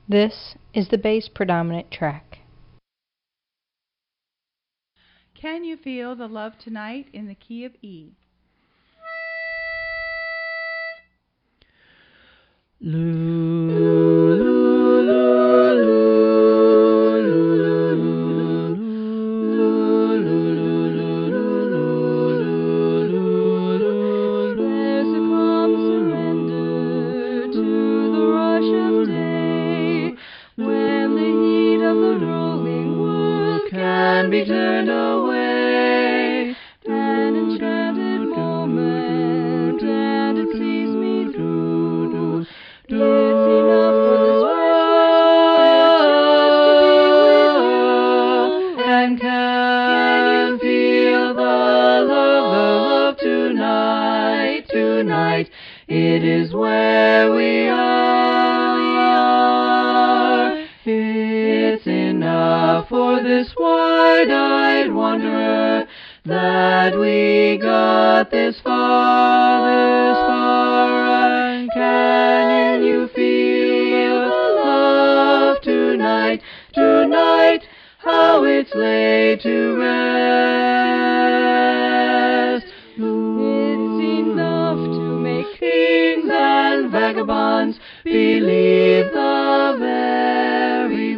This is the bass predominant track. Can you feel the love tonight in the key of E? Be turned away, an enchanted moment, and it sees me through. It's enough for this world just to be with you, and can you feel the love tonight, tonight? It is where we are. It's enough for this wide-eyed wanderer that we got this far, and can you feel the love tonight, tonight, how it's laid to rest? It's enough to make kings and vagabonds believe the very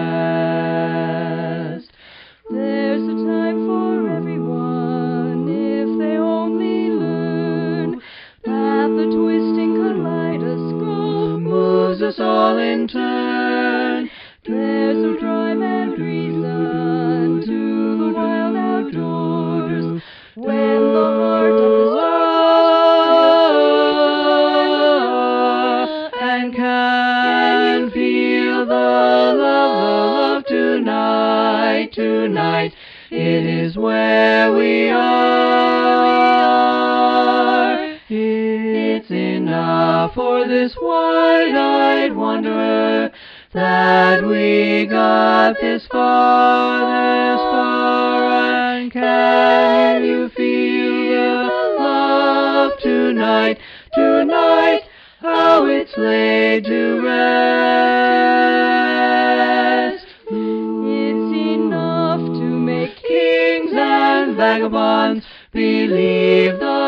best. There's a time for everyone if they only learn that the twisting kaleidoscope moves us all in turn. There's no rhyme and reason to the wild outdoors when the heart of the stars and can feel the love tonight, tonight. It is where we are. It's enough for this wide-eyed wanderer that we got this far, and can you feel the love tonight, tonight, how it's laid to rest? It's enough to make kings and vagabonds believe the